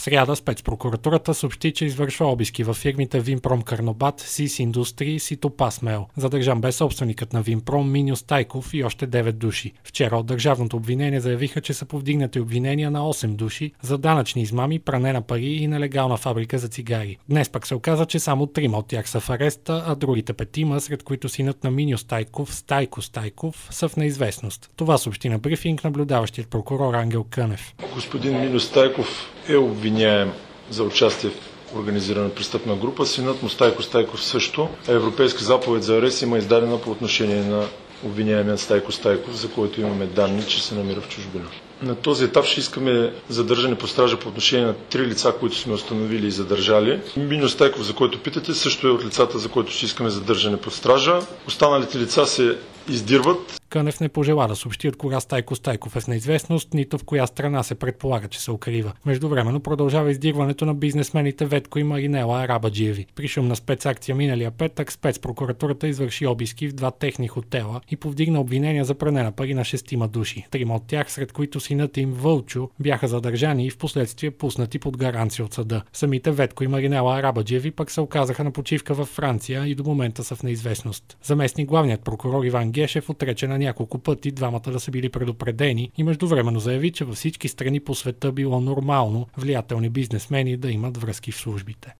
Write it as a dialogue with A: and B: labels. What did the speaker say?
A: сряда спецпрокуратурата съобщи, че извършва обиски във фирмите Винпром Карнобат, СИС Индустрии и Топасмел. Задържан бе собственикът на Винпром Миньо Стайков и още 9 души. Вчера от държавното обвинение заявиха, че са повдигнати обвинения на 8 души за данъчни измами, пране на пари и нелегална фабрика за цигари. Днес пък се оказа, че само 3 от тях са в ареста, а другите 5, сред които синът на Миньо Стайков, Стайко Стайков, са в неизвестност. Това съобщи на брифинг наблюдаващият прокурор Ангел Кънев.
B: Господин Миньо Стайков е обвиняем за участие в организирана престъпна група. Синът му Стайко Стайков също. Европейска заповед за арест има издадена по отношение на обвиняемият Стайко Стайков, за който имаме данни, че се намира в чужбина. На този етап ще искаме задържане под стража по отношение на 3 лица, които сме установили и задържали. Миньо Стайков, за който питате, също е от лицата, за който ще искаме задържане под стража. Останалите лица се издирват.
A: Кънев не пожела да съобщи от кога Стайко Стайков е в неизвестност, нито в коя страна се предполага, че се укрива. Междувременно продължава издирването на бизнесмените Ветко и Маринела Арабаджиеви. При шумна спецакция миналия петък спецпрокуратурата извърши обиски в 2 техни хотела и повдигна обвинения за пране на пари на 6 души. 3 от тях, сред които синът им Вълчо, бяха задържани и впоследствие пуснати под гаранция от съда. Самите Ветко и Маринела Арабаджиеви пък се оказаха на почивка във Франция и до момента са в неизвестност. Заместник главният прокурор Иван Гешев отрече на няколко пъти двамата да са били предупредени и междувременно заяви, че във всички страни по света било нормално влиятелни бизнесмени да имат връзки в службите.